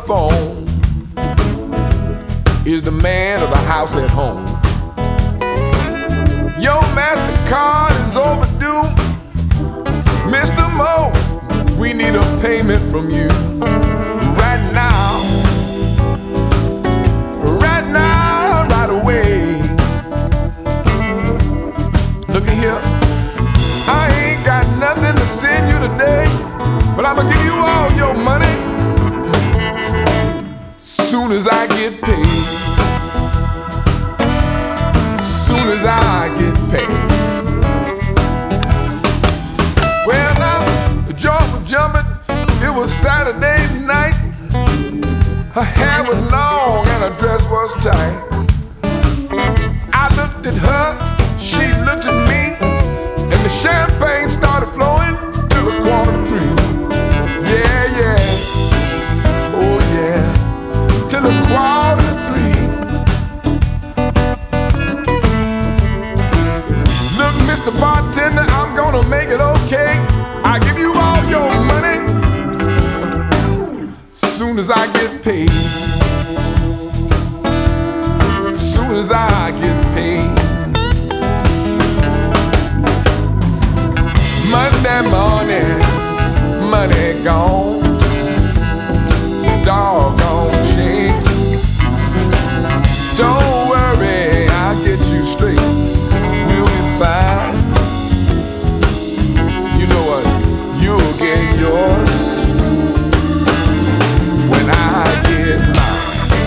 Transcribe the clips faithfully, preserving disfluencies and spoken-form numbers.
phone is the man of the house at home. Your MasterCard is overdue. Mister Mo, we need a payment from you right now. Right now, right away. Look at here. I ain't got nothing to send you today, but I'ma give you all your money soon as I get paid. Soon as I get paid. Well, now the jaw was jumping. It was Saturday night. Her hair was long and her dress was tight. I looked at her, she looked at me, and the champagne started flowing till a quarter to three. Yeah, yeah, oh yeah, till a quarter to three. Look, Mister Bartender, I'm gonna make it okay. I give you all your money soon as I get paid. Soon as I get paid. Monday morning, money gone. It's a doggone shame. Don't worry, I'll get you straight. We'll be fine. You know what? You'll get yours when I get mine.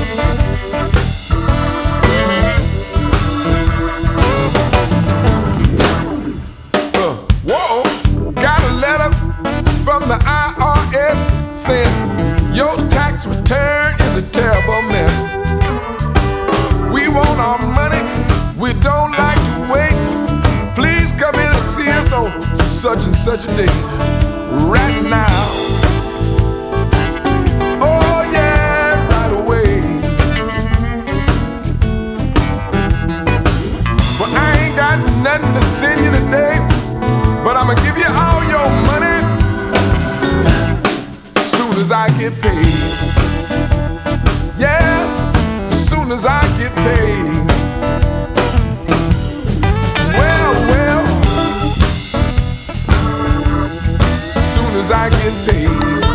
Uh, whoa, got a letter from the I R S saying your tax return is a terrible mess. We want our money, we don't like to wait. Please come in and see us on such and such a day. Right now. Oh yeah, right away. Well, I ain't got nothing to send you today, but I'ma give you all your money soon as I get paid. Yeah, soon as I get paid. Well, well, soon as I get paid.